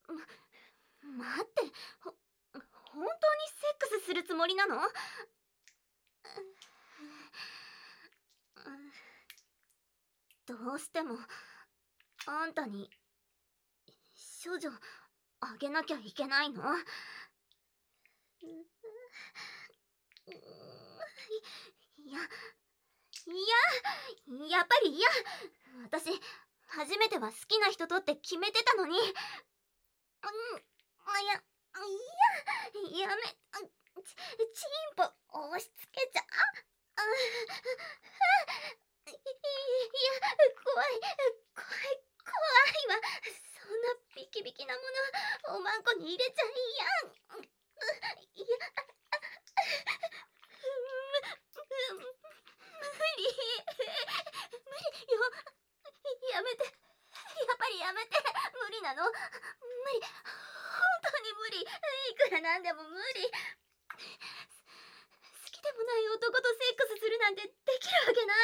待って、本当にセックスするつもりなの？どうしてもあんたに処女あげなきゃいけないの？いや、やっぱり嫌。私初めては好きな人とって決めてたのに。やめ、チンポ押し付けちゃ。怖いわ。そんなビキビキなものおまんこに入れちゃいやん。無理よ。やめて。やっぱりやめて。無理なの。無理。本当に無理。いくらなんでも無理。好きでもない男とセックスするなんてできるわけない。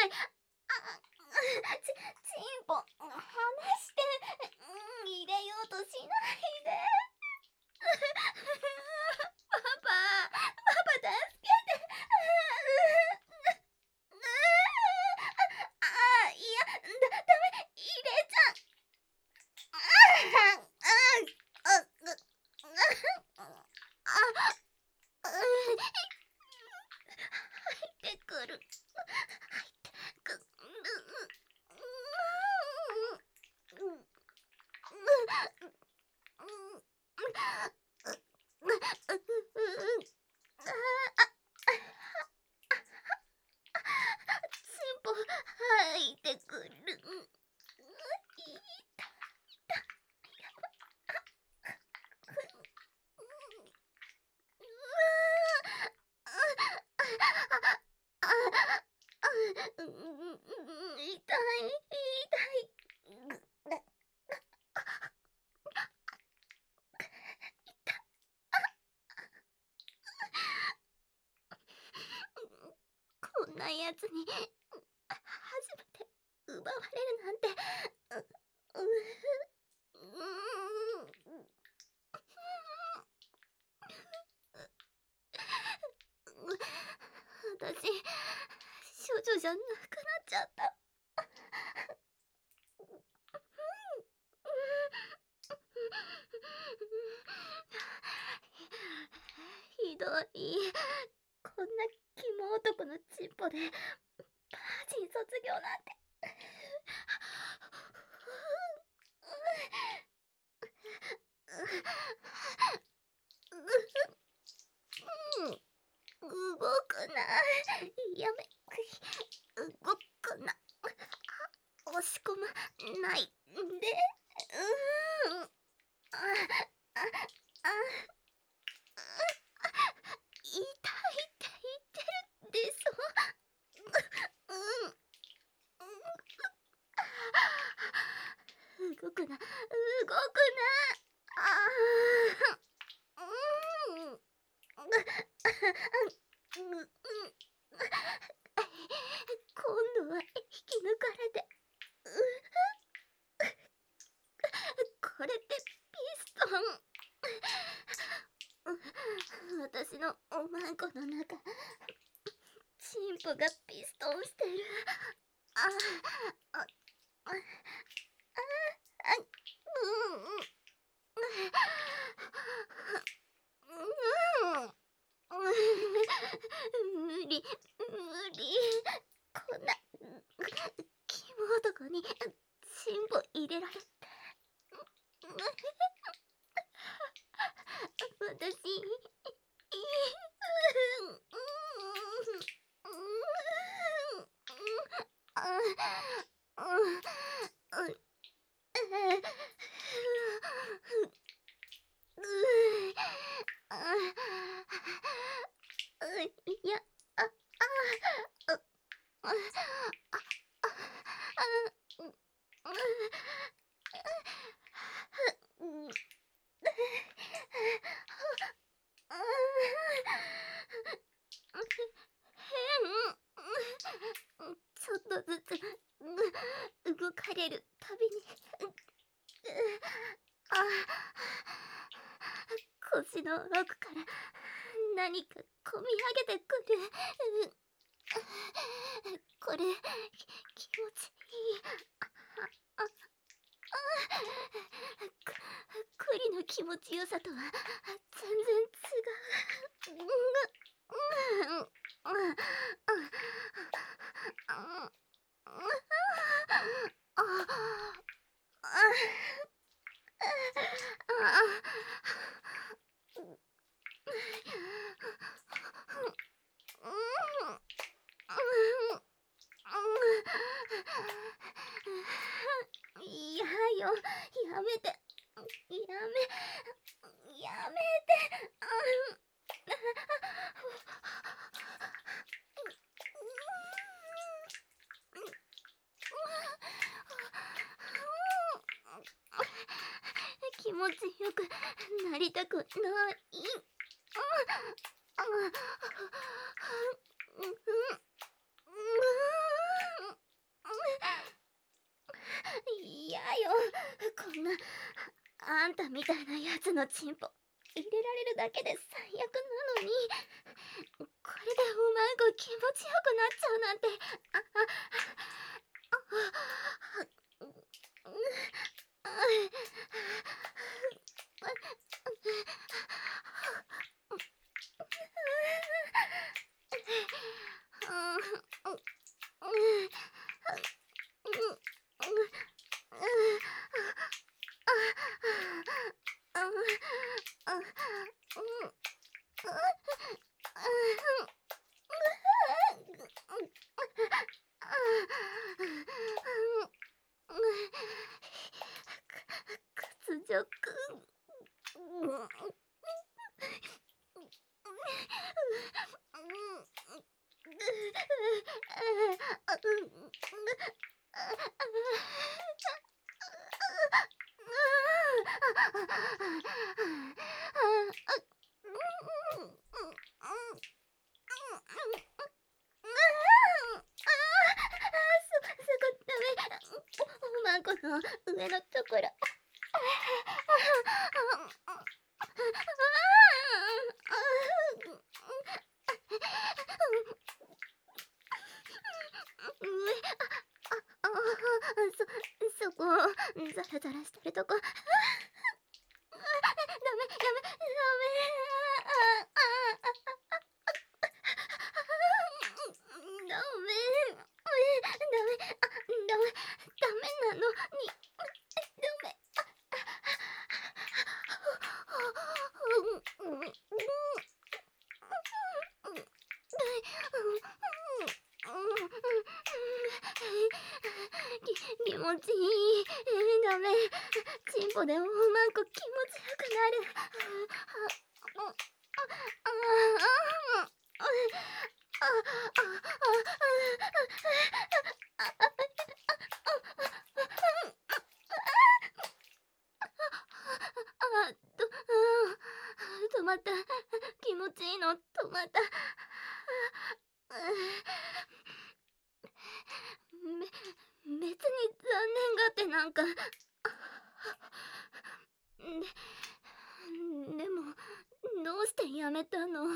チンポ離して。入れようとしないで。パパ助けて。いや、ダメ、入れちゃ入ってくる。チンポ入ってくる。こんなやつに初めて奪われるなんて。私処女じゃなくなっちゃった。ひどい。こんなキモ男のチンポでバージン卒業なんて。動くな。やめ。動くな。押し込まないで。痛いって言ってるでしょ。動くな。今度は引き抜かれて。これってピストン。私のおまんこの中、チンポがピストンしてる。無理。こんなキモ男にチンポ入れられて。私いや、ちょっとずつ動かれるたびに腰の奥から何かこみ上げてくる。これ気持ちいい。ああ栗の気持ちよさとは全然違う。いやよ、やめて、やめて。気持ちよくなりたくない。いやよ、こんなあんたみたいなやつのチンポ入れられるだけで最悪なのに、これでおまんこ気持ちよくなっちゃうなんて。屈辱。おまんこの上のところ。そこ、ザラザラしてるとこ。ダメ、ダメ。ダメなのに。ダメ。気持ちいい。ダメ。チンポでおまんこ気持ちよくなる。止まった。気持ちいいの止まった。別に残念がってなんか。でもどうしてやめたの？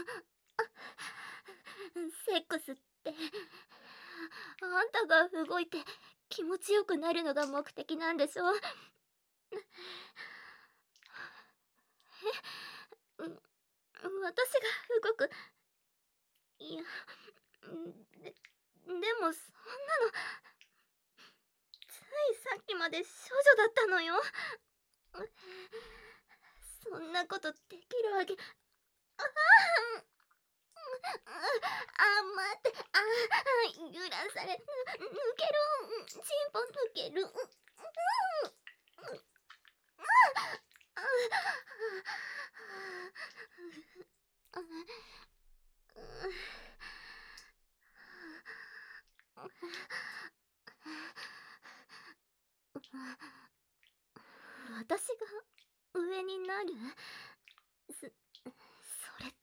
セックスってあんたが動いて気持ちよくなるのが目的なんでしょ？私が動く。いや、でもそんなのついさっきまで少女だったのよ。そんなことできるわけ。待って。揺らされ、抜ける。チンポ抜ける。私が上になる？それって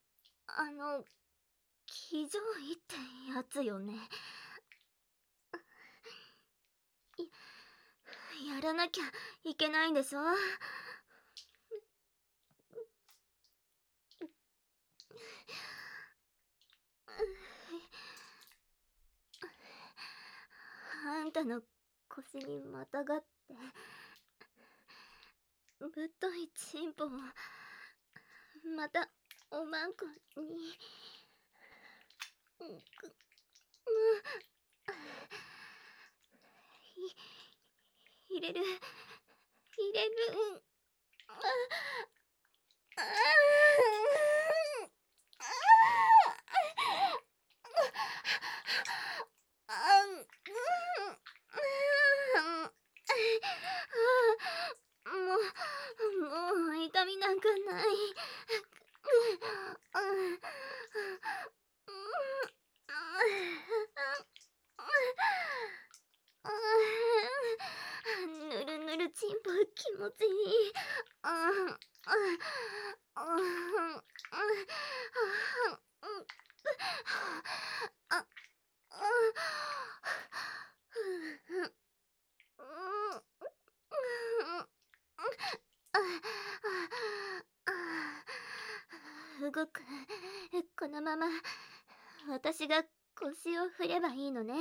騎乗位ってやつよね。やらなきゃいけないんでしょ？ あんたの腰にまたがってぶっといチンポをまたおまんこに入れるもう痛みなんかない。ぬるぬるチンポ気持ちいい。動く。このまま私が腰を振ればいいのね。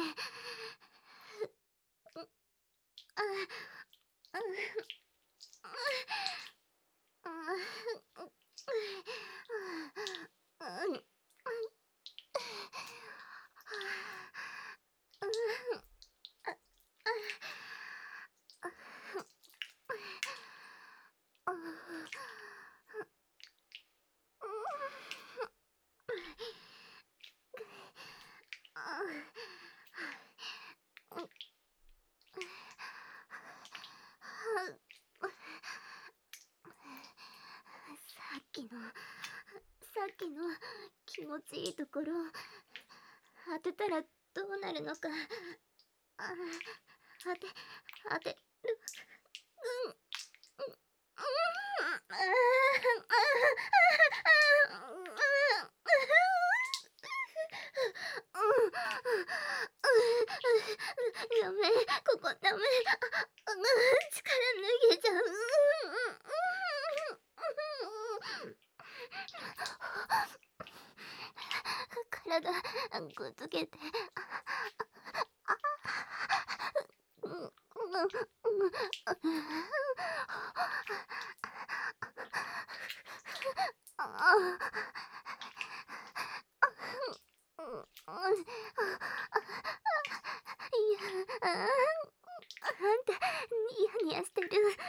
さっきの気持ちいいところ当てたらどうなるのか。当てる。ダメ、ここダメ。力抜げちゃう。体くっつけて。あんたニヤニヤしてる。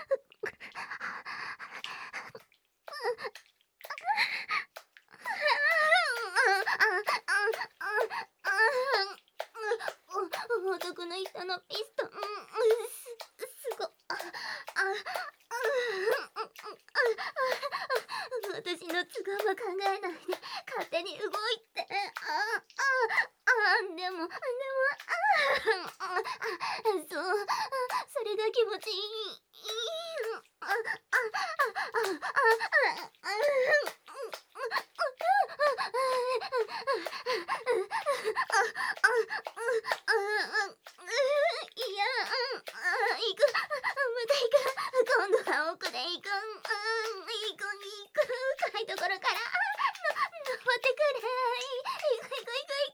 男の人のピストン、すご。私の都合も考えないで勝手に動いて。でもそう、それが気持ちいい。いや、行く。また行く。今度は奥で行く。行く。深いところから登ってくれ。行く。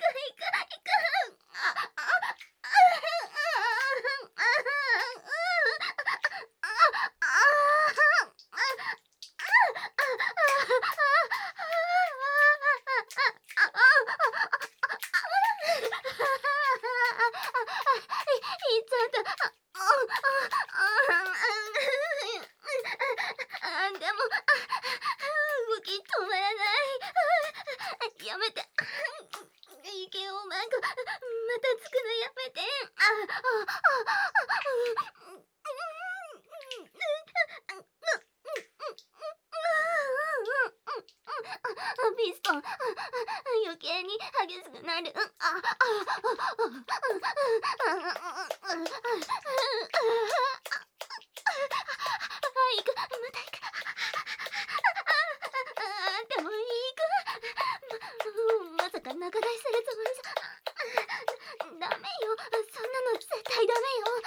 いっちゃった。でも動き止まらない。やめて。いけよ、マンコ。またつくのやめて。ピストン余計に激しくなる。行く。また行く。でも行く。まさか仲代するつもりじゃ。ダメよ、そんなの絶対ダメよ。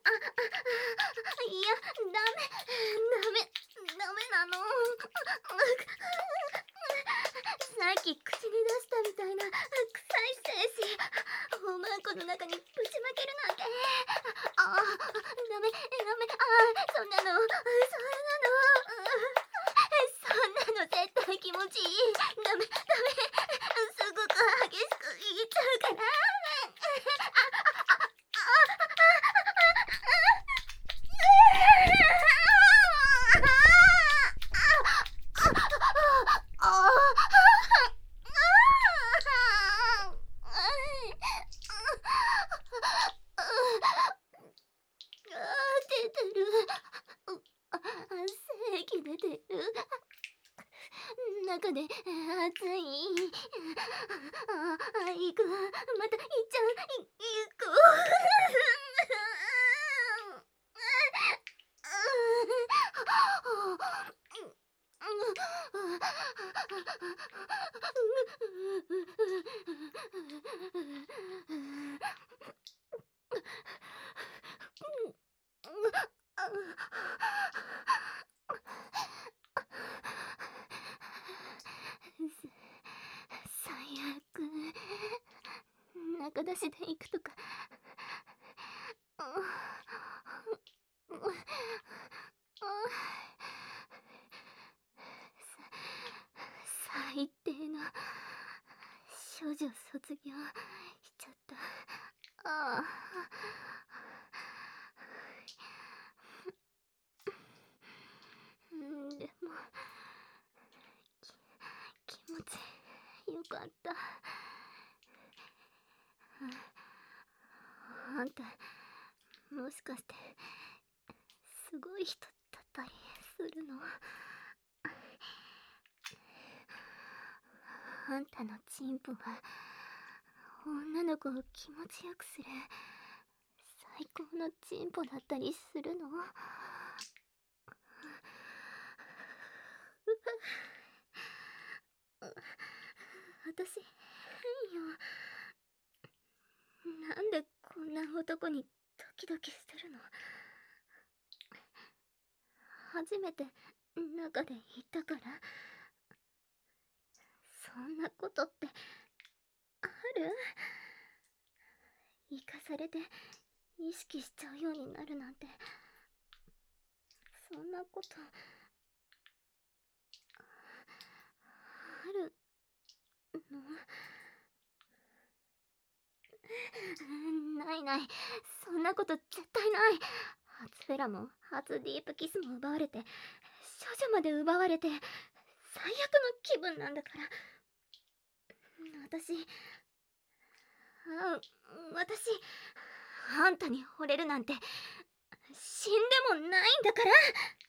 いや、ダメなの。 ぶちまけるなんて。ダメダメ、そんなの絶対気持ちいい。ダメ、すごく激しくいっちゃうから。出てる。精液出てる。中で熱い。行く。また行っちゃう。行く。最悪。中出しで行くとか。最低な少女卒業しちゃった。でも気持ちよかった。あんたもしかしてすごい人だったりするの？あんたのチンポは女の子を気持ちよくする最高のチンポだったりするの？私変よ。なんでこんな男にドキドキするの？初めて中でいたから。そんなことってある？生かされて意識しちゃうようになるなんて、そんなことあるの？ない、そんなこと絶対ない。初フェラも初ディープキスも奪われて、少女まで奪われて、最悪の気分なんだから。私あんたに惚れるなんて死んでもないんだから。